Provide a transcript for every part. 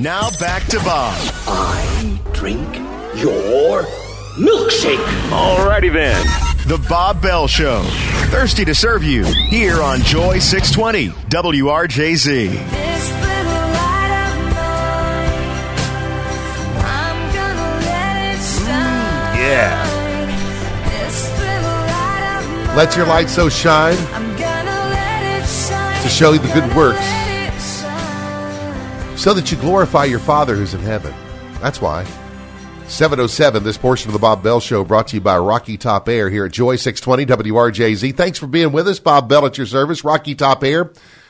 Now back to Bob. I drink your milkshake. Alrighty then. The Bob Bell Show. Thirsty to serve you here on Joy 620 WRJZ. This little light of mine, I'm gonna let it shine. Yeah. This little light of mine, Let your light so shine I'm gonna let it shine. to show you the good Gonna works, let it shine. so that you glorify your Father who's in heaven. That's why. 7:07, this portion of the Bob Bell Show brought to you by Rocky Top Air here at Joy 620 WRJZ. Thanks for being with us. Bob Bell at your service. Rocky Top Air,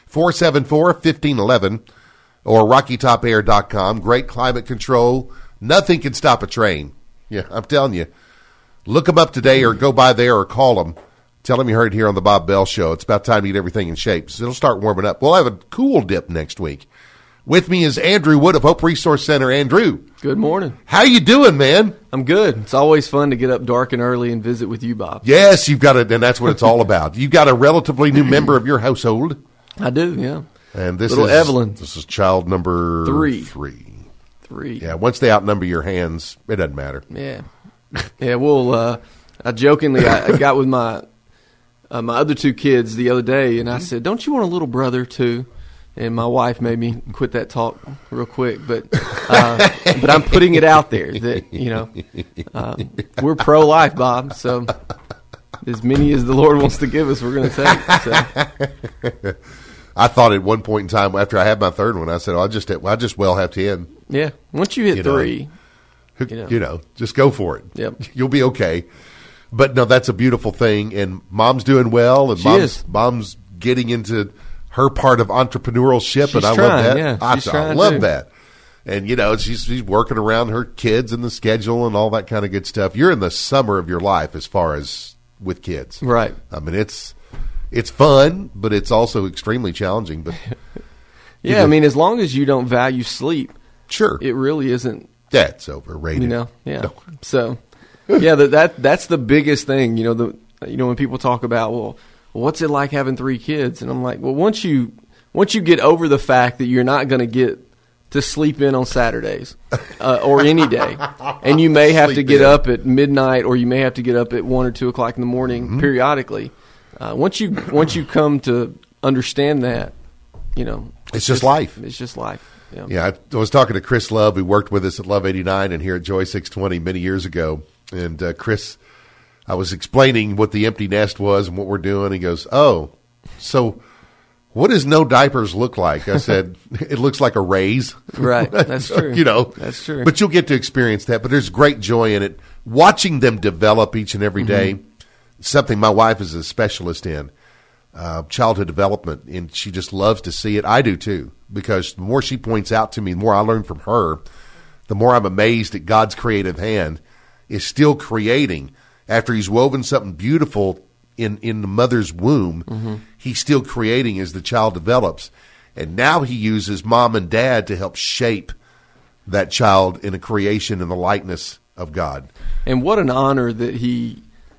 474-1511 or rockytopair.com. Great climate control. Nothing can stop a train. Yeah, I'm telling you. Look them up today or go by there or call them. Tell them you heard it here on the Bob Bell Show. It's about time to get everything in shape. So it'll start warming up. We'll have a cool dip next week. With me is Andrew Wood of Hope Resource Center. Andrew, Good morning. how you doing, man? I'm good. It's always fun to get up dark and early and visit with you, Bob. Yes, you've got it, and that's what it's all about. You've got a relatively new member of your household, I do, yeah. and this Little is Evelyn. This is child number Three. three. Yeah, once they outnumber your hands, it doesn't matter. Yeah. Yeah, well, I jokingly, I got with my other two kids the other day, and I said, don't you want a little brother, too? And my wife made me quit that talk real quick, but I'm putting it out there that, you know, we're pro-life, Bob, so as many as the Lord wants to give us, we're going to take. So. I thought at one point in time after I had my third one, I said, I just well have 10. Yeah, once you hit You know. three, You know, just go for it. Yep. You'll be okay. But no, that's a beautiful thing, and Mom's doing well, and She is. Mom's getting into her part of entrepreneurship, She's and I trying, love that. yeah. She's I trying love too. that. And you know, she's working around her kids and the schedule and all that kind of good stuff. You're in the summer of your life as far as with kids, right. I mean, it's fun, but it's also extremely challenging. But Yeah, I mean, as long as you don't value sleep, sure, it really isn't, that's overrated. you know. Yeah. No. So, yeah, that's the biggest thing. You know, when people talk about, well, what's it like having three kids? And I'm like, well, once you get over the fact that you're not going to get to sleep in on Saturdays or any day, and you may have to Sleep get in. up at midnight, or you may have to get up at 1 or 2 o'clock in the morning Mm-hmm. periodically. Once you come to understand that, you know, It's just life. It's just life. Yeah. Yeah, I was talking to Chris Love, who worked with us at Love 89 and here at Joy 620 many years ago. And Chris, I was explaining what the empty nest was and what we're doing. He goes, oh, so what does no diapers look like? I said, it looks like a raise. Right, that's true. You know, That's true. But you'll get to experience that. But there's great joy in it. Watching them develop each and every day, something my wife is a specialist in. Childhood development, and she just loves to see it. I do too, because the more she points out to me, the more I learn from her, the more I'm amazed at God's creative hand is still creating. After he's woven something beautiful in the mother's womb, he's still creating as the child develops. And now he uses mom and dad to help shape that child in a creation in the likeness of God. And what an honor that he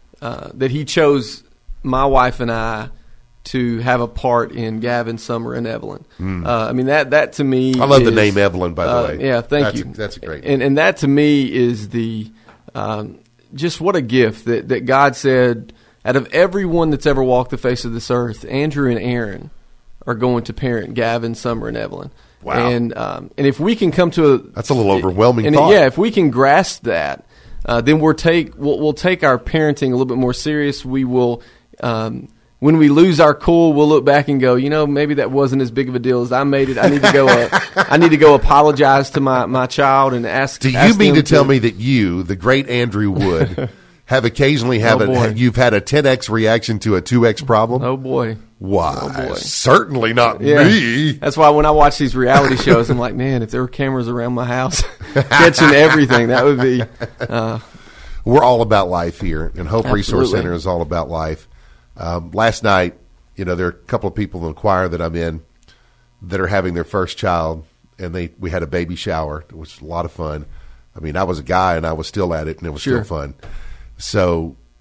chose my wife and I to have a part in Gavin, Summer, and Evelyn. I mean, that to me, I love the is, name Evelyn, by the way. Yeah, thank you. That's a great name. And that to me is the just what a gift that God said, out of everyone that's ever walked the face of this earth, Andrew and Aaron are going to parent Gavin, Summer, and Evelyn. Wow. And if we can come to That's a little overwhelming and thought. yeah, if we can grasp that, then we'll take our parenting a little bit more serious. We will, when we lose our cool, we'll look back and go, you know, maybe that wasn't as big of a deal as I made it. I need to go. I need to go apologize to my child and ask. Do you ask mean them to tell me that you, the great Andrew Wood, have occasionally boy. you've had a 10x reaction to a 2x problem? Oh boy. Why? Oh, boy. Certainly not Yeah. me. That's why when I watch these reality shows, I'm like, man, if there were cameras around my house catching everything, that would be. We're all about life here, and Hope Resource Absolutely. Center is all about life. Last night, there are a couple of people in the choir that I'm in that are having their first child, and we had a baby shower. It was a lot of fun. I mean, I was a guy, and I was still at it, and it was Sure. still fun. So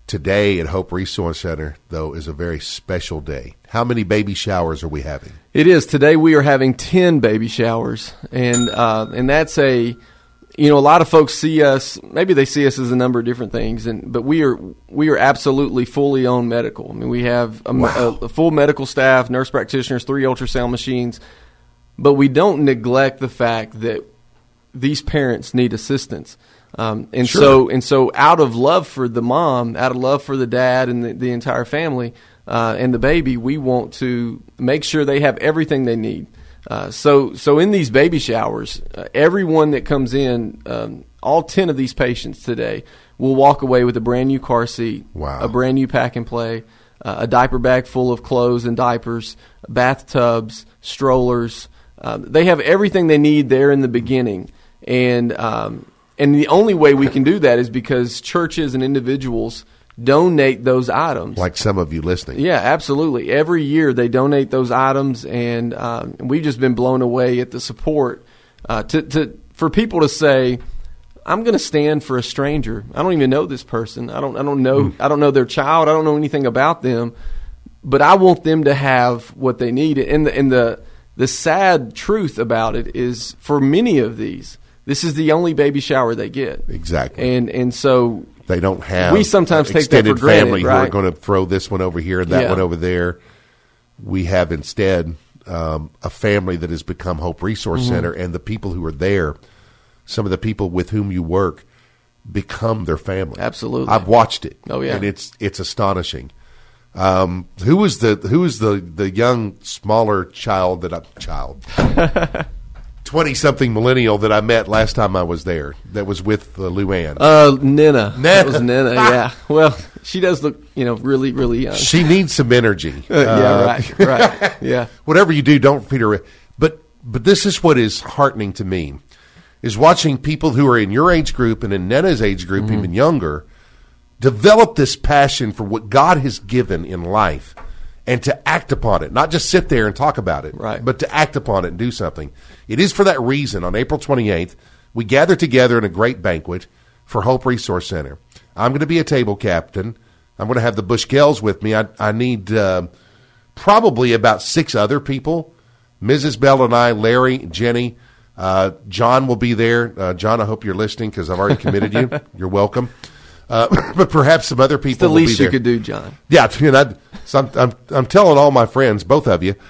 Today at Hope Resource Center, though, is a very special day. How many baby showers are we having? It is. Today we are having 10 baby showers, and that's a lot of folks see us. Maybe they see us as a number of different things, but we are absolutely fully owned medical. I mean, we have a full medical staff, nurse practitioners, 3 ultrasound machines, but we don't neglect the fact that these parents need assistance. So out of love for the mom, out of love for the dad and the entire family and the baby, we want to make sure they have everything they need. So in these baby showers, everyone that comes in, all 10 of these patients today will walk away with a brand new car seat, a brand new pack and play, a diaper bag full of clothes and diapers, bathtubs, strollers. They have everything they need there in the beginning. And the only way we can do that is because churches and individuals donate those items. Like some of you listening. Yeah, absolutely. Every year they donate those items, and we've just been blown away at the support. For people to say, I'm going to stand for a stranger. I don't even know this person. I don't know their child. I don't know anything about them, but I want them to have what they need. And the sad truth about it is, for many of these, this is the only baby shower they get. Exactly. And so they don't have we sometimes take that for extended granted, family right? who are going to throw this one over here and that one over there. We have instead a family that has become Hope Resource Center, and the people who are there, some of the people with whom you work, become their family. Absolutely. I've watched it. Oh, yeah. And it's astonishing. Who is the young, smaller child 20-something millennial that I met last time I was there that was with Luann? Nina. That was Nina, yeah. Well, she does look, really, really young. She needs some energy. Right. Yeah. Whatever you do, don't feed her. But this is what is heartening to me, is watching people who are in your age group and in Nina's age group, even younger, develop this passion for what God has given in life and to act upon it, not just sit there and talk about it, right, but to act upon it and do something. It is for that reason, on April 28th, we gather together in a great banquet for Hope Resource Center. I'm going to be a table captain. I'm going to have the Bushkells with me. I need probably about 6 other people. Mrs. Bell and I, Larry, Jenny, John will be there. John, I hope you're listening because I've already committed you. You're welcome. But perhaps some other people will be there. It's the least you could do, John. Yeah, so I'm telling all my friends, both of you,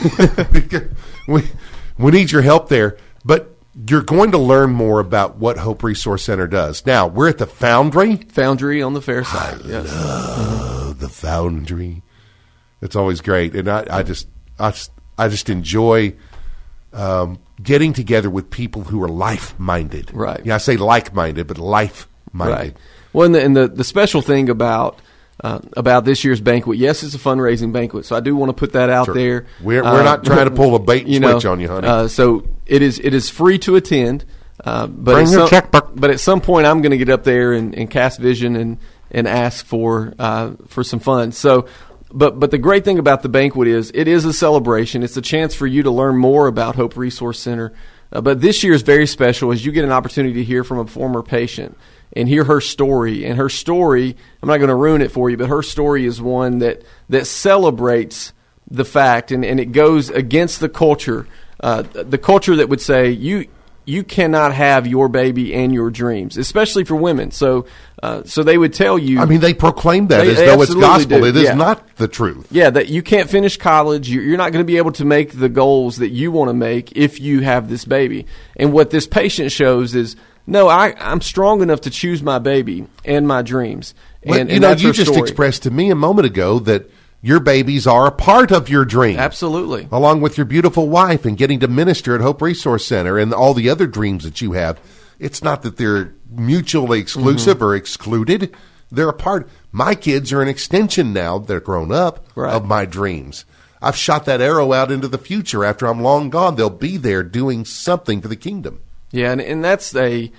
we need your help there. But you're going to learn more about what Hope Resource Center does. Now, we're at the Foundry. Foundry on the fair side, yes. The Foundry. It's always great. And I just enjoy getting together with people who are life-minded. Right. Yeah, I say like-minded, but life-minded. Right. Well, and the special thing about this year's banquet, yes, it's a fundraising banquet, so I do want to put that out there. We're not trying to pull a bait and switch on you, honey. So it is free to attend. Bring your checkbook. But at some point, I'm going to get up there and cast vision and ask for some funds. So, but the great thing about the banquet is it is a celebration. It's a chance for you to learn more about Hope Resource Center. But this year is very special as you get an opportunity to hear from a former patient and hear her story. And her story, I'm not going to ruin it for you, but her story is one that celebrates the fact, and it goes against the culture that would say you cannot have your baby and your dreams, especially for women. So they would tell you. I mean, they proclaim that as though it's gospel. Do. It is not the truth. Yeah, that you can't finish college. You're not going to be able to make the goals that you want to make if you have this baby. And what this patient shows is, no, I'm strong enough to choose my baby and my dreams. And that's you just expressed to me a moment ago that your babies are a part of your dream. Absolutely. Along with your beautiful wife and getting to minister at Hope Resource Center and all the other dreams that you have. It's not that they're mutually exclusive or excluded. They're a part. My kids are an extension now, they're grown up, of my dreams. I've shot that arrow out into the future. After I'm long gone, they'll be there doing something for the kingdom. Yeah, and that's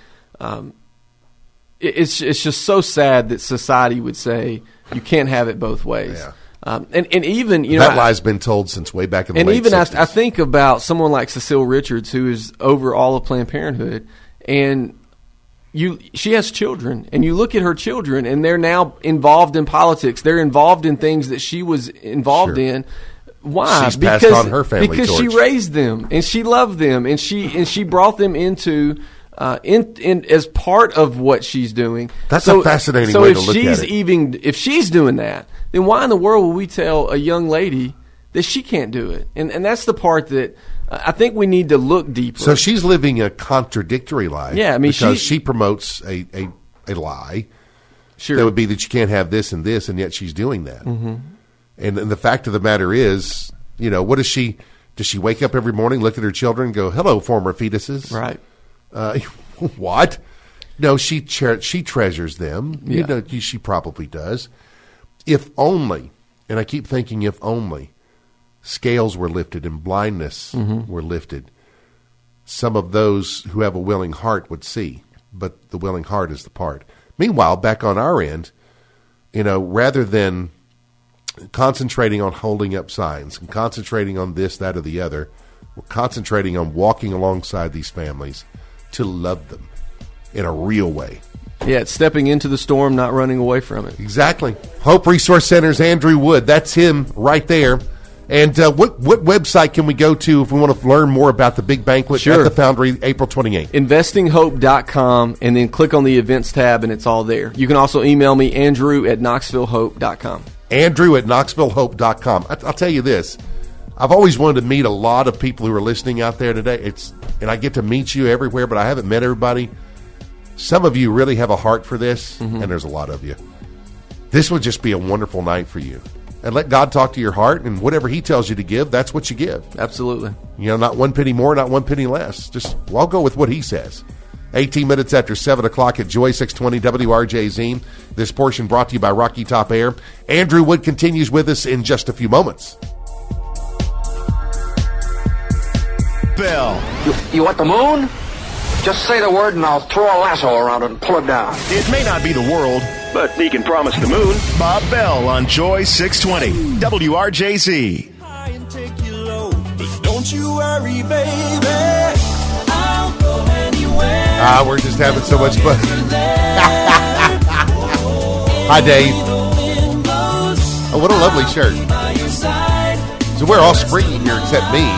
it's just so sad that society would say you can't have it both ways. Yeah. And even that lie's been told since way back in the late 60s. I think about someone like Cecile Richards, who is over all of Planned Parenthood, and she has children, and you look at her children, and they're now involved in politics. They're involved in things that she was involved Sure. in. Why? She's passed on her family because torch. she raised them, and she loved them, and she brought them into in as part of what she's doing. That's a fascinating way to look at it. If she's doing that, then why in the world would we tell a young lady that she can't do it? And that's the part that I think we need to look deeper. So she's living a contradictory life. Yeah, I mean, because she she promotes a lie. Sure. That would be that you can't have this and this, and yet she's doing that. Mm-hmm. And the fact of the matter is, what does she wake up every morning, look at her children, and go, "Hello, former fetuses"? Right. What? No, she treasures them. Yeah. She probably does. If only, and I keep thinking, if only scales were lifted and blindness were lifted, some of those who have a willing heart would see, but the willing heart is the part. Meanwhile, back on our end, rather than concentrating on holding up signs and concentrating on this, that, or the other, we're concentrating on walking alongside these families to love them in a real way. Yeah, it's stepping into the storm, not running away from it. Exactly. Hope Resource Center's Andrew Wood. That's him right there. And what website can we go to if we want to learn more about the big banquet at the Foundry, April 28th? Investinghope.com, and then click on the events tab, and it's all there. You can also email me, Andrew@KnoxvilleHope.com. Andrew@KnoxvilleHope.com. I'll tell you this. I've always wanted to meet a lot of people who are listening out there today. And I get to meet you everywhere, but I haven't met everybody. Some of you really have a heart for this, and there's a lot of you. This would just be a wonderful night for you. And let God talk to your heart, and whatever He tells you to give, that's what you give. Absolutely. Not 1 penny more, not 1 penny less. I'll go with what He says. 18 minutes after 7 o'clock at Joy 620 WRJZ. This portion brought to you by Rocky Top Air. Andrew Wood continues with us in just a few moments. Bell. You want the moon? Just say the word and I'll throw a lasso around it and pull it down. It may not be the world, But he can promise the moon. Bob Bell on Joy 620 WRJZ. And take you low, but don't you worry, baby. I'll go anywhere. We're just having so much fun. Hi, Dave. Oh, what a lovely shirt. So we're all springy here except me.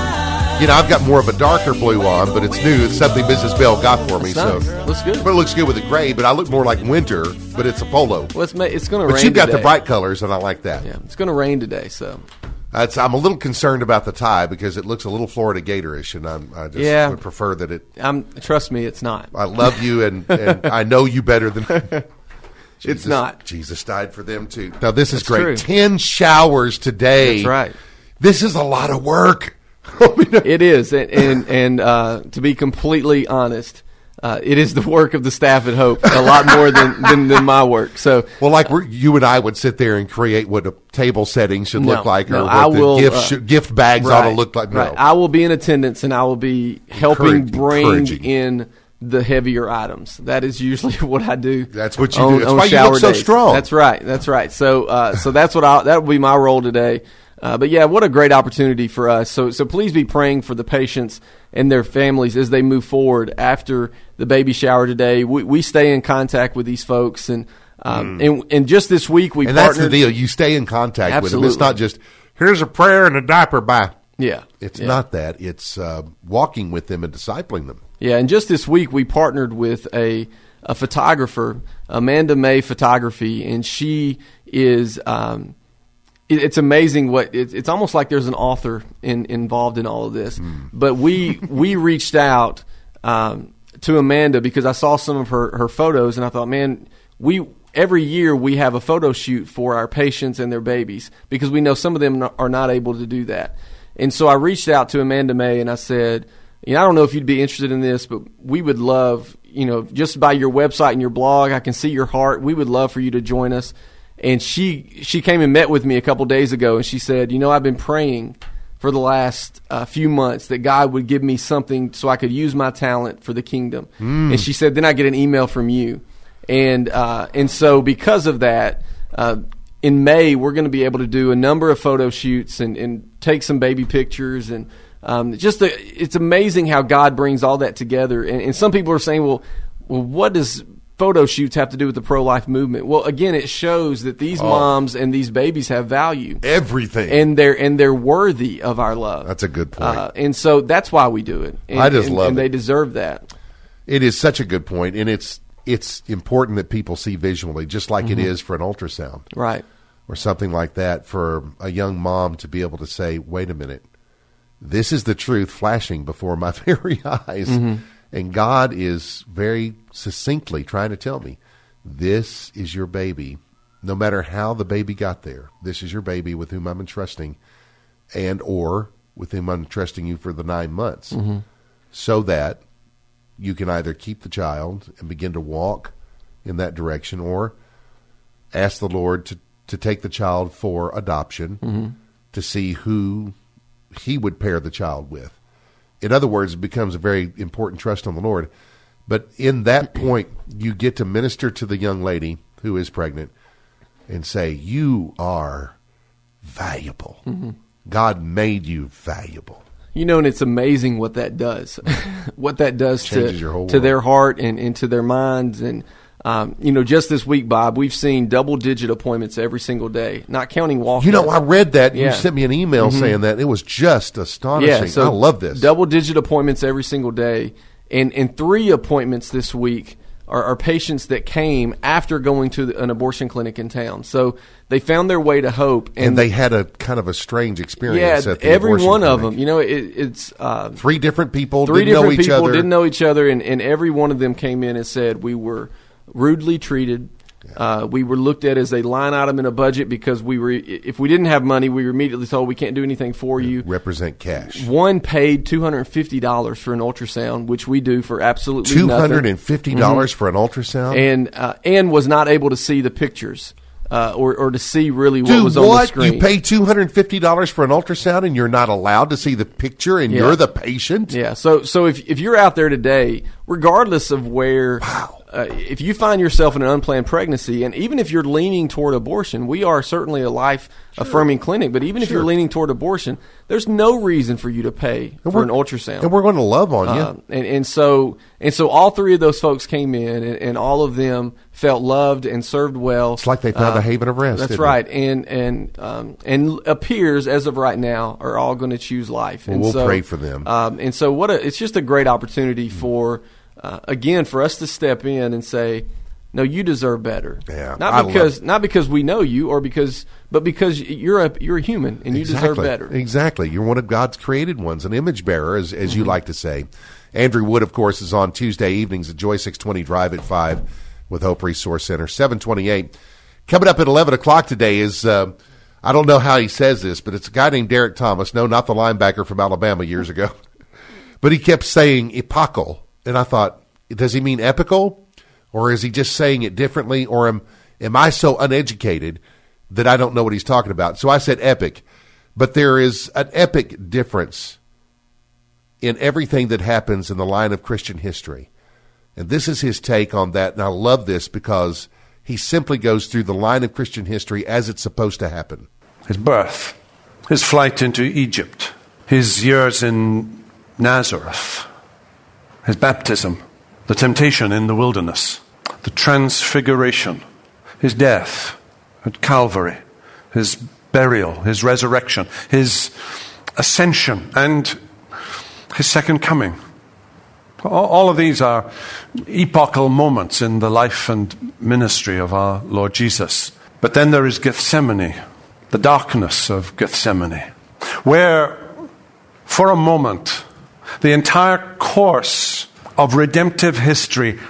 I've got more of a darker blue on, but it's new. It's something Mrs. Bell got for me. So looks good. But it looks good with the gray, but I look more like winter, but it's a polo. Well, it's going to rain. But you've got today. the bright colors, and I like that. Yeah, it's going to rain today, so. I'm a little concerned about the tie because it looks a little Florida Gator-ish, and I just would prefer that it. Trust me, it's not. I love you, and I know you better than. It's not. Jesus died for them too. Now this is That's great. true. 10 showers today. That's right. This is a lot of work. It is, and to be completely honest, it is the work of the staff at Hope a lot more than my work. So, well, like you and I would sit there and create what a table setting should look like, or I what will, the gift bags ought to look like. No, right. I will be in attendance, and I will be helping bring encouraging. in the heavier items. That is usually what I do. That's what you do. That's why you look so strong. That's right. That's right. So, so that's what that will be my role today. But yeah, what a great opportunity for us. So please be praying for the patients and their families as they move forward after the baby shower today. We stay in contact with these folks, and just this week we partnered. That's the deal. You stay in contact with them. It's Absolutely. not just here's a prayer and a diaper. Bye. Yeah, It's not that. It's walking with them and discipling them. Yeah, and just this week we partnered with a photographer, Amanda May Photography, and she is. It's amazing it's almost like there's an author involved in all of this. But we reached out to Amanda because I saw some of her photos, and I thought, man, every year we have a photo shoot for our patients and their babies because we know some of them are not able to do that. And so I reached out to Amanda May and I said, I don't know if you'd be interested in this, but we would love, just by your website and your blog, I can see your heart. We would love for you to join us. And she came and met with me a couple days ago, and she said, I've been praying for the last few months that God would give me something so I could use my talent for the kingdom. And she said, then I get an email from you. And so because of that, in May, we're going to be able to do a number of photo shoots and take some baby pictures. And it's amazing how God brings all that together. And some people are saying, well, well, what does photo shoots have to do with the pro-life movement? Well, again, it shows that these moms and these babies have value. Everything. And they're worthy of our love. That's a good point. And so that's why we do it. And, I just love it. And they deserve that. It is such a good point, and it's important that people see visually, just like it is for an ultrasound. Right. Or something like that, for a young mom to be able to say, wait a minute, this is the truth flashing before my very eyes. And God is very succinctly trying to tell me, this is your baby. No matter how the baby got there, this is your baby with whom I'm entrusting, and or with whom I'm entrusting you for the 9 months, so that you can either keep the child and begin to walk in that direction, or ask the Lord to take the child for adoption, to see who he would pair the child with. In other words, it becomes a very important trust on the Lord. But in that point, you get to minister to the young lady who is pregnant and say, you are valuable. God made you valuable. You know, and it's amazing what that does. What that does Changes your whole to world. their heart and to their minds. And, you know, just this week, Bob, we've seen double-digit appointments every single day, not counting walk-ins. You know, I read that. Yeah. You sent me an email saying that. It was just astonishing. Yeah, so I love this. Double-digit appointments every single day. And 3 appointments this week are patients that came after going to an abortion clinic in town. So they found their way to hope. And they had a kind of a strange experience at the every abortion one of clinic. them. You know, it's 3 different people three didn't know different each people other. didn't know each other, and every one of them came in and said, we were rudely treated. We were looked at as a line item in a budget because if we didn't have money, we were immediately told we can't do anything for you. Represent cash. One paid $250 for an ultrasound, which we do for absolutely nothing. $250 for an ultrasound? And was not able to see the pictures or to see really what Dude, was on the screen. You pay $250 for an ultrasound and you're not allowed to see the picture and you're the patient? Yeah. So if you're out there today, regardless of where, if you find yourself in an unplanned pregnancy, and even if you're leaning toward abortion, we are certainly a life-affirming clinic, but even if you're leaning toward abortion, there's no reason for you to pay for an ultrasound. And we're going to love on you. And so all 3 of those folks came in, and all of them felt loved and served well. It's like they found a haven of rest. That's didn't right. it? And appears, as of right now, are all going to choose life. Well, And we'll so, pray for them. And so it's just a great opportunity for, again, for us to step in and say, no, you deserve better. Yeah, not because we know you, but because you're a human and you deserve better. Exactly. You're one of God's created ones, an image bearer, as you like to say. Andrew Wood, of course, is on Tuesday evenings at Joy 620 Drive at 5 with Hope Resource Center. 728. Coming up at 11 o'clock today is, I don't know how he says this, but it's a guy named Derek Thomas. No, not the linebacker from Alabama years ago. But he kept saying epochal. And I thought, does he mean epical? Or is he just saying it differently? Or am I so uneducated that I don't know what he's talking about? So I said epic. But there is an epic difference in everything that happens in the line of Christian history. And this is his take on that. And I love this because he simply goes through the line of Christian history as it's supposed to happen. His birth, his flight into Egypt, his years in Nazareth, his baptism, the temptation in the wilderness, the transfiguration, his death at Calvary, his burial, his resurrection, his ascension, and his second coming. All of these are epochal moments in the life and ministry of our Lord Jesus. But then there is Gethsemane, the darkness of Gethsemane, where for a moment the entire course of redemptive history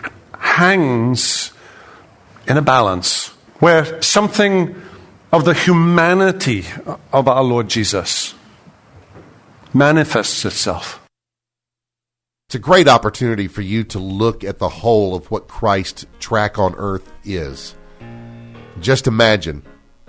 hangs in a balance, where something of the humanity of our Lord Jesus manifests itself. It's a great opportunity for you to look at the whole of what Christ's track on earth is. Just imagine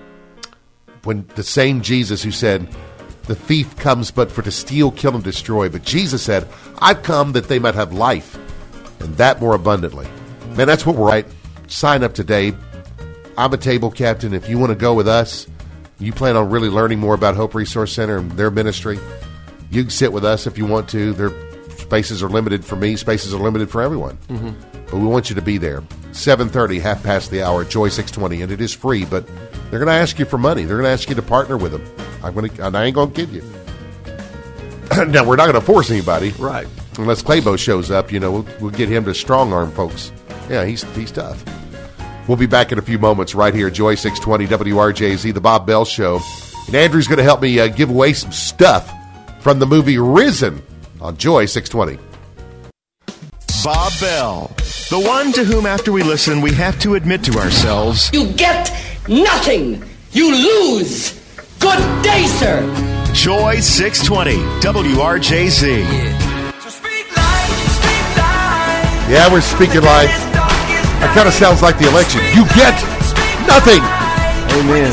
when the same Jesus who said, the thief comes but for to steal, kill, and destroy. But Jesus said, I've come that they might have life, and that more abundantly. Man, that's what we're at. Sign up today. I'm a table captain. If you want to go with us, you plan on really learning more about Hope Resource Center and their ministry, you can sit with us if you want to. They're Spaces are limited for me. Spaces are limited for everyone. But we want you to be there. 7:30, half past the hour, Joy 620, and it is free. But they're going to ask you for money. They're going to ask you to partner with them. I ain't going to kid you. Now, we're not going to force anybody, Right. Unless Claybo shows up. We'll get him to strong arm folks. Yeah, he's tough. We'll be back in a few moments right here, Joy 620 WRJZ, the Bob Bell Show. And Andrew's going to help me give away some stuff from the movie Risen on Joy 620. Bob Bell, the one to whom after we listen we have to admit to ourselves, You get nothing. You lose. Good day, sir. Joy 620 WRJZ. Yeah, we're speaking live. That kind of sounds like the election. You get nothing. Amen.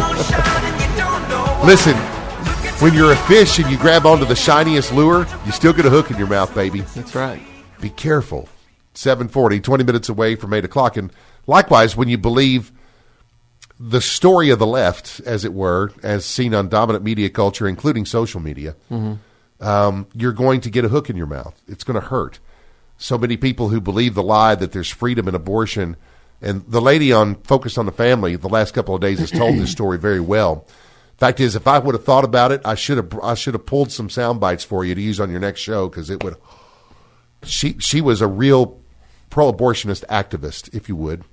Listen, when you're a fish and you grab onto the shiniest lure, you still get a hook in your mouth, baby. That's right. Be careful. 7:40, 20 minutes away from 8 o'clock. And likewise, when you believe the story of the left, as it were, as seen on dominant media culture, including social media, you're going to get a hook in your mouth. It's going to hurt. So many people who believe the lie that there's freedom in abortion. And the lady on Focus on the Family the last couple of days has told this story very well. Fact is, if I would have thought about it, I should have pulled some sound bites for you to use on your next show, because it would. She was a real pro-abortionist activist, if you would.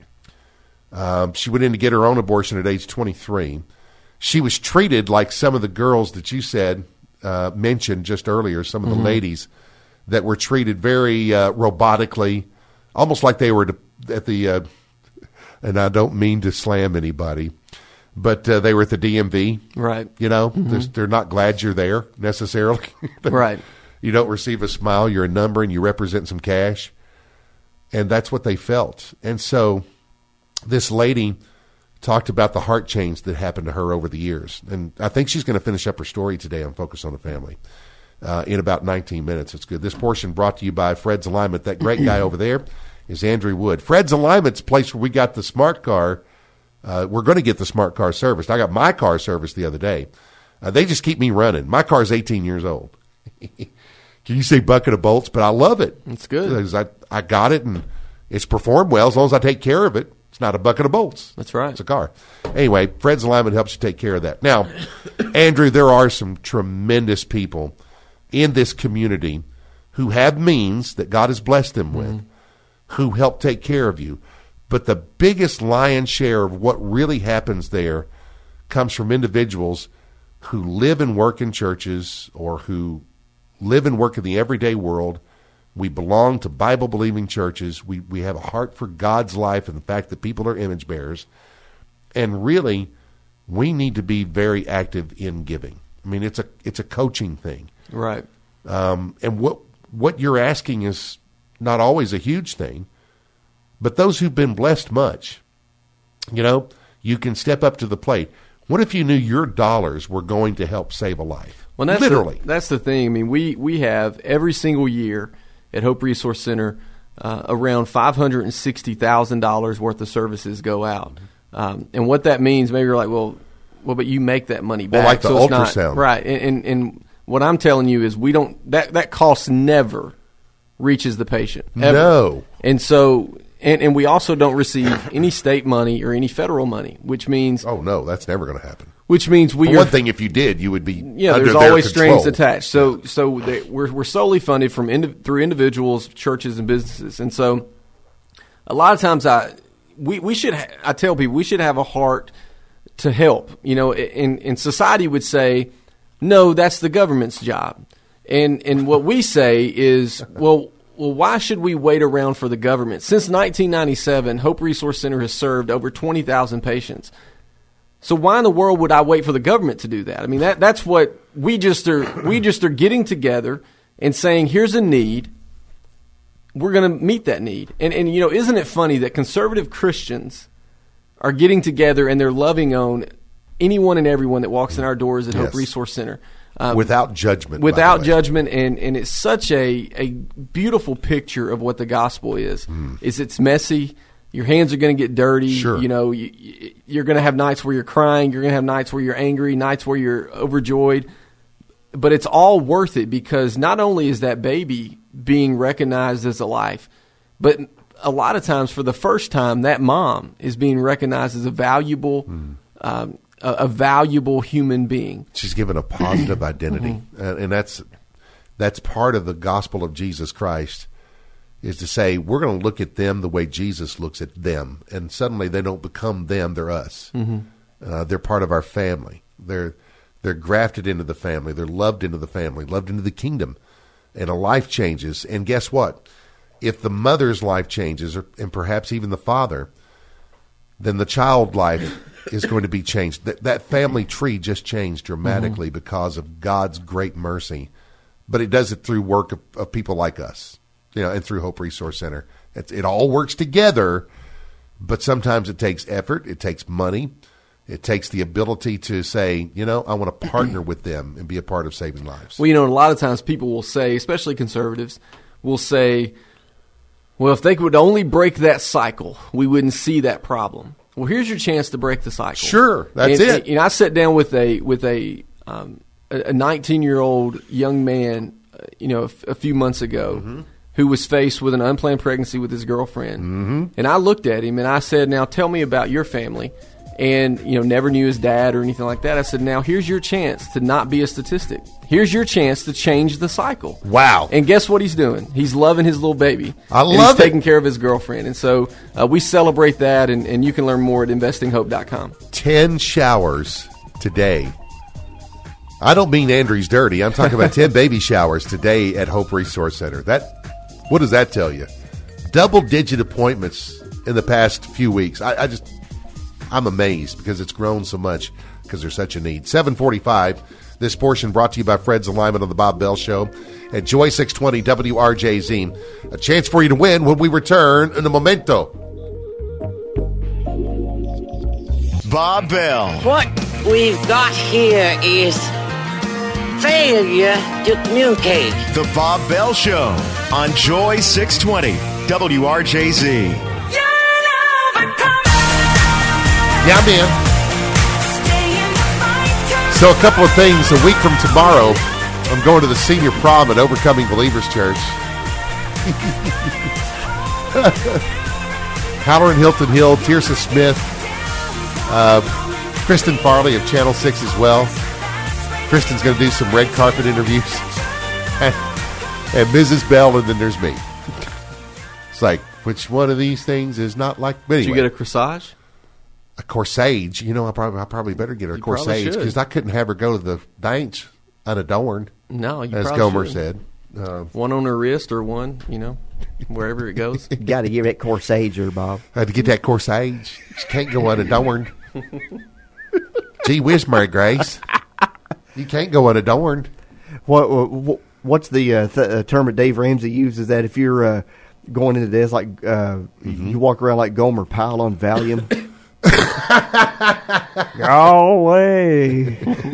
She went in to get her own abortion at age 23. She was treated like some of the girls that you said mentioned just earlier, some of the ladies that were treated very robotically, almost like they were at the. And I don't mean to slam anybody, but they were at the DMV. Right. They're not glad you're there necessarily. Right. You don't receive a smile. You're a number, and you represent some cash. And that's what they felt. And so this lady talked about the heart change that happened to her over the years. And I think she's going to finish up her story today on Focus on the Family in about 19 minutes. It's good. This portion brought to you by Fred's Alignment. That great guy over there is Andrew Wood. Fred's Alignment's a place where we got the smart car. We're going to get the smart car serviced. I got my car serviced the other day. They just keep me running. My car's 18 years old. Can you say bucket of bolts? But I love it. It's good. Because I got it, and it's performed well as long as I take care of it. It's not a bucket of bolts. That's right. It's a car. Anyway, Fred's Alignment helps you take care of that. Now, Andrew, there are some tremendous people in this community who have means that God has blessed them with, who help take care of you. But the biggest lion's share of what really happens there comes from individuals who live and work in churches, or who live and work in the everyday world. We belong to Bible-believing churches. We have a heart for God's life and the fact that people are image bearers. And really, we need to be very active in giving. I mean, it's a coaching thing. Right. And what you're asking is not always a huge thing, but those who've been blessed much, you can step up to the plate. What if you knew your dollars were going to help save a life? Well, that's literally. That's the thing. I mean, we have every single year at Hope Resource Center around $560,000 worth of services go out. And what that means, maybe you're like, well, but you make that money back. Well, like the so ultrasound. it's not, right. And what I'm telling you is that cost never reaches the patient. Ever. No. And so, and we also don't receive any state money or any federal money, which means... Oh, no, that's never going to happen. Which means For one thing, if you did, you would be under there's their always control. strings attached. So we're solely funded through individuals, churches, and businesses. And so a lot of times I tell people we should have a heart to help. And society would say, no, that's the government's job. And what we say is, well, why should we wait around for the government? Since 1997, Hope Resource Center has served over 20,000 patients. So why in the world would I wait for the government to do that? I mean, that's what we just are getting together and saying, here's a need. We're going to meet that need. And isn't it funny that conservative Christians are getting together and they're loving on anyone and everyone that walks in our doors at Hope Resource Center. Without judgment. Without judgment, and it's such a beautiful picture of what the gospel is. It's messy. Your hands are going to get dirty. Sure. You're going to have nights where you're crying. You're going to have nights where you're angry, nights where you're overjoyed. But it's all worth it, because not only is that baby being recognized as a life. But a lot of times, for the first time, that mom is being recognized as a valuable human being. She's given a positive identity, and that's part of the gospel of Jesus Christ, is to say we're going to look at them the way Jesus looks at them, and suddenly they don't become them; they're us. They're part of our family. They're grafted into the family. They're loved into the family, loved into the kingdom, and a life changes. And guess what? If the mother's life changes, and perhaps even the father, then the child life is going to be changed. That family tree just changed dramatically because of God's great mercy. But it does it through work of people like us, and through Hope Resource Center. It all works together, but sometimes it takes effort. It takes money. It takes the ability to say, I want to partner with them and be a part of saving lives. Well, a lot of times people will say, especially conservatives, will say, well, if they would only break that cycle, we wouldn't see that problem. Well, here's your chance to break the cycle. Sure, that's it. And I sat down with a 19-year-old young man, a few months ago, who was faced with an unplanned pregnancy with his girlfriend. And I looked at him and I said, "Now tell me about your family." And never knew his dad or anything like that. I said, "Now here's your chance to not be a statistic. Here's your chance to change the cycle." Wow! And guess what he's doing? He's loving his little baby. I love he's it. Taking care of his girlfriend. And so we celebrate that. And you can learn more at investinghope.com. 10 showers today. I don't mean Andrew's dirty. I'm talking about 10 baby showers today at Hope Resource Center. What does that tell you? Double-digit appointments in the past few weeks. I'm amazed because it's grown so much because there's such a need. 7:45. This portion brought to you by Fred's Alignment on the Bob Bell Show at Joy 620 WRJZ. A chance for you to win when we return in a momento. Bob Bell. What we've got here is failure to communicate. The Bob Bell Show on Joy 620 WRJZ. Yeah, man. So a couple of things. A week from tomorrow, I'm going to the senior prom at Overcoming Believers Church. Halloran Hilton Hill, Tirsa Smith, Kristen Farley of Channel 6 as well. Kristen's going to do some red carpet interviews. And Mrs. Bell, and then there's me. It's like, which one of these things is not like... Anyway. Did you get a corsage? A corsage. I probably better get her a corsage because I couldn't have her go to the dance unadorned. No, you as probably Gomer shouldn't. said. One on her wrist or one, wherever it goes. You got to give that corsage her, Bob. I had to get that corsage. She can't go unadorned. Gee whiz, Mary Grace. You can't go unadorned. What's the term that Dave Ramsey uses that if you're going into this, like you walk around like Gomer Pyle on Valium? Galway.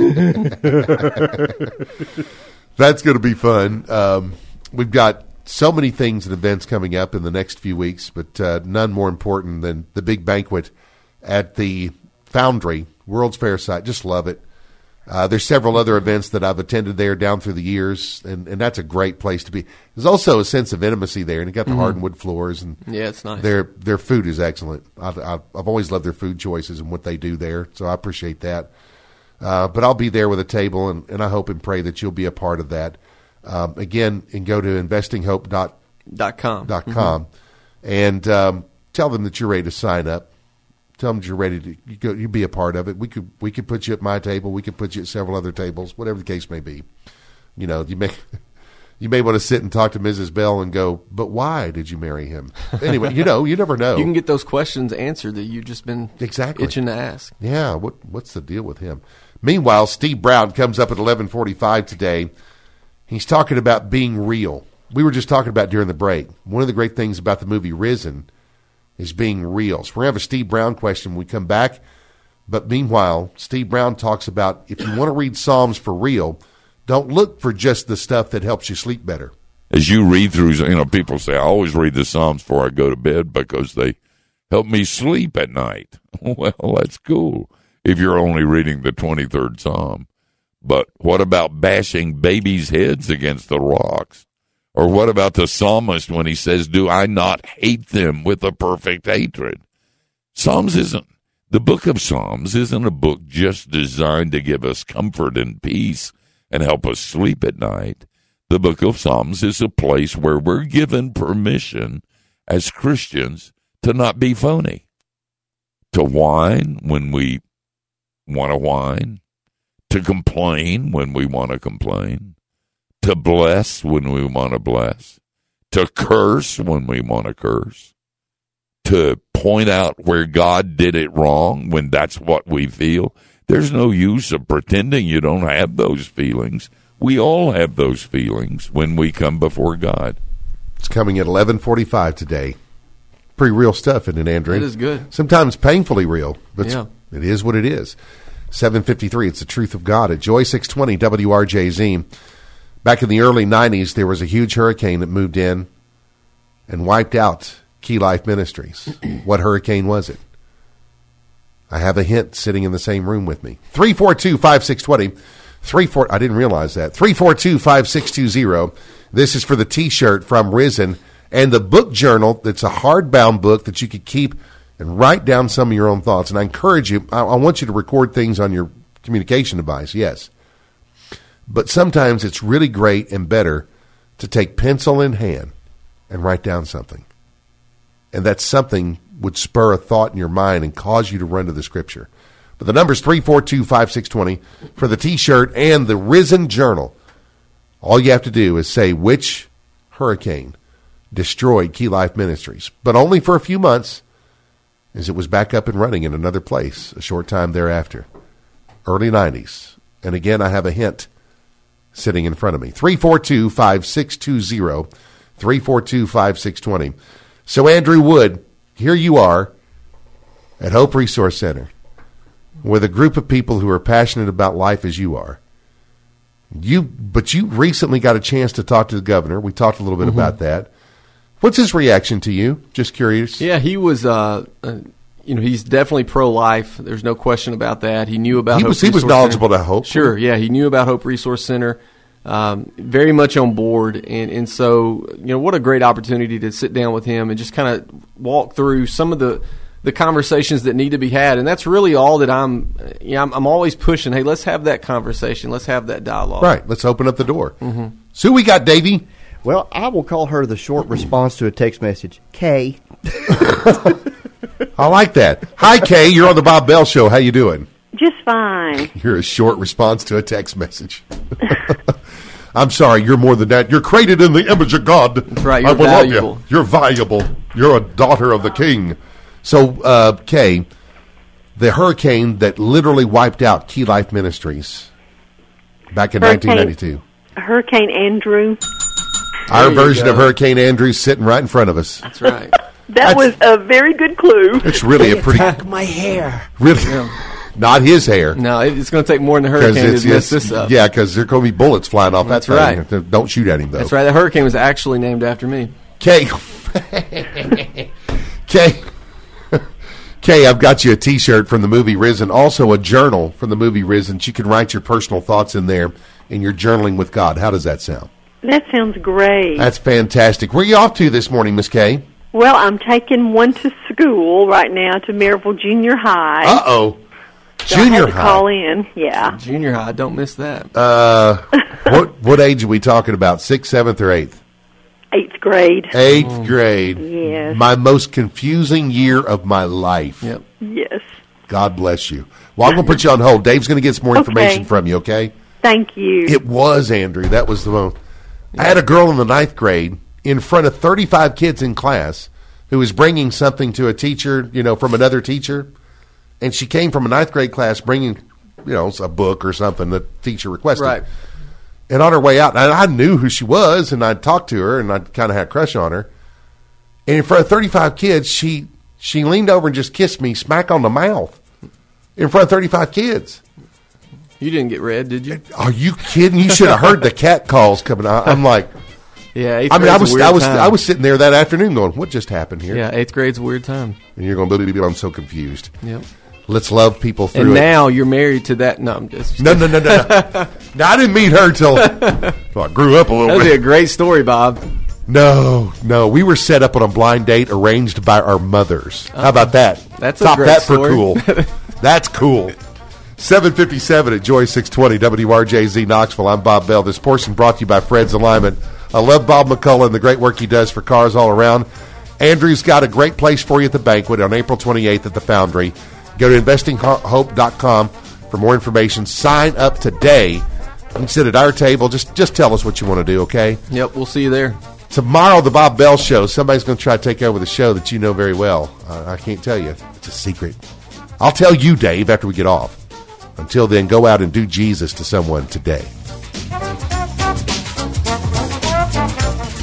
That's going to be fun. We've got so many things and events coming up in the next few weeks, but none more important than the big banquet at the Foundry World's Fair site. Just love it. There's several other events that I've attended there down through the years, and that's a great place to be. There's also a sense of intimacy there, and you got the hardwood floors, and yeah, it's nice. Their food is excellent. I've always loved their food choices and what they do there, so I appreciate that. But I'll be there with a table, and I hope and pray that you'll be a part of that. Again, and go to investinghope.com and tell them that you're ready to sign up. Tell them that you're ready to you be a part of it. We could put you at my table. We could put you at several other tables, whatever the case may be. You may want to sit and talk to Mrs. Bell and go, but why did you marry him? Anyway, you never know. You can get those questions answered that you've just been itching to ask. Yeah, what's the deal with him? Meanwhile, Steve Brown comes up at 11:45 today. He's talking about being real. We were just talking about during the break. One of the great things about the movie Risen is being real. So we're going to have a Steve Brown question when we come back. But meanwhile, Steve Brown talks about if you want to read Psalms for real, don't look for just the stuff that helps you sleep better. As you read through, people say, I always read the Psalms before I go to bed because they help me sleep at night. Well, that's cool if you're only reading the 23rd Psalm. But what about bashing babies' heads against the rocks? Or what about the psalmist when he says, do I not hate them with a perfect hatred? The book of Psalms isn't a book just designed to give us comfort and peace and help us sleep at night. The book of Psalms is a place where we're given permission as Christians to not be phony, to whine when we want to whine, to complain when we want to complain, to bless when we want to bless, to curse when we want to curse, to point out where God did it wrong when that's what we feel. There's no use of pretending you don't have those feelings. We all have those feelings when we come before God. It's coming at 11:45 today. Pretty real stuff, isn't it, Andrew? It is good. Sometimes painfully real, but Yeah. it is what it is. 7:53, it's the truth of God at Joy 620 WRJZ. Back in the early 90s, there was a huge hurricane that moved in and wiped out Key Life Ministries. What hurricane was it? I have a hint sitting in the same room with me. 342-5620. I didn't realize that. 342-5620. This is for the T-shirt from Risen and the book journal. That's a hardbound book that you could keep and write down some of your own thoughts. And I encourage you, I want you to record things on your communication device, yes. But sometimes it's really great and better to take pencil in hand and write down something. And that something would spur a thought in your mind and cause you to run to the Scripture. But the number's 342-5620 for the T-shirt and the Risen Journal. All you have to do is say which hurricane destroyed Key Life Ministries, but only for a few months, as it was back up and running in another place a short time thereafter. Early 90s. And again, I have a hint sitting in front of me. 342-5620, 342-5620. So, Andrew Wood, here you are at Hope Resource Center with a group of people who are passionate about life as you are. But you recently got a chance to talk to the governor. We talked a little bit about that. What's his reaction to you? Just curious. Yeah, he was, he's definitely pro-life. There's no question about that. He knew about He was knowledgeable to Hope. Sure, yeah, he knew about Hope Resource Center. Very much on board, and so what a great opportunity to sit down with him and just kind of walk through some of the conversations that need to be had, and that's really all that I'm always pushing. Hey, let's have that conversation, let's have that dialogue. Right, let's open up the door. Mm-hmm. So who we got, Davey? Well, I will call her the short response to a text message. Kay. I like that. Hi, Kay. You're on the Bob Bell Show. How you doing? Just fine. You're a short response to a text message. I'm sorry, you're more than that. You're created in the image of God. That's right, you're valuable. Love you. You're valuable. You're a daughter of the King. So, Kay, the hurricane that literally wiped out Key Life Ministries back in 1992. Hurricane Andrew. Our version of Hurricane Andrew sitting right in front of us. That's right. That was a very good clue. It's really a pretty... Attack my hair. Really... Not his hair. No, it's going to take more than a hurricane to mess this up. Yeah, because there are going to be bullets flying off that thing. Right. Don't shoot at him, though. That's right. The hurricane was actually named after me. Kay, I've got you a T-shirt from the movie Risen, also a journal from the movie Risen. You can write your personal thoughts in there, and you're journaling with God. How does that sound? That sounds great. That's fantastic. Where are you off to this morning, Miss Kay? Well, I'm taking one to school right now to Maryville Junior High. Uh-oh. So Junior I had to high. call in, yeah. Junior high, don't miss that. What age are we talking about? 6th, 7th, or 8th? 8th grade. 8th grade. Yes. My most confusing year of my life. Yep. Yes. God bless you. Well, I'm going to put you on hold. Dave's going to get some more information from you, okay? Thank you. It was, Andrew. That was the most. I had a girl in the 9th grade in front of 35 kids in class who was bringing something to a teacher, from another teacher. And she came from a 9th grade class bringing, a book or something the teacher requested. Right. And on her way out, and I knew who she was, and I'd talked to her, and I kind of had a crush on her. And in front of 35 kids, she leaned over and just kissed me smack on the mouth in front of 35 kids. You didn't get red, did you? Are you kidding? You should have heard the cat calls coming out. I'm like, yeah. I was sitting there that afternoon going, what just happened here? Yeah, 8th grade's a weird time. And you're going to be, I'm so confused. Yep. Let's love people through And it. now you're married to that. No, I'm just No. No, I didn't meet her till I grew up a little That would be bit. a great story, Bob. No. We were set up on a blind date arranged by our mothers. How about that? That's a Top great that story. for cool. That's cool. 7:57 at Joy 620 WRJZ Knoxville. I'm Bob Bell. This portion brought to you by Fred's Alignment. I love Bob McCullough and the great work he does for cars all around. Andrew's got a great place for you at the banquet on April 28th at the Foundry. Go to investinghope.com for more information. Sign up today. You can sit at our table. Just tell us what you want to do, okay? Yep, we'll see you there. Tomorrow, the Bob Bell Show. Somebody's going to try to take over the show that you know very well. I can't tell you. It's a secret. I'll tell you, Dave, after we get off. Until then, go out and do Jesus to someone today.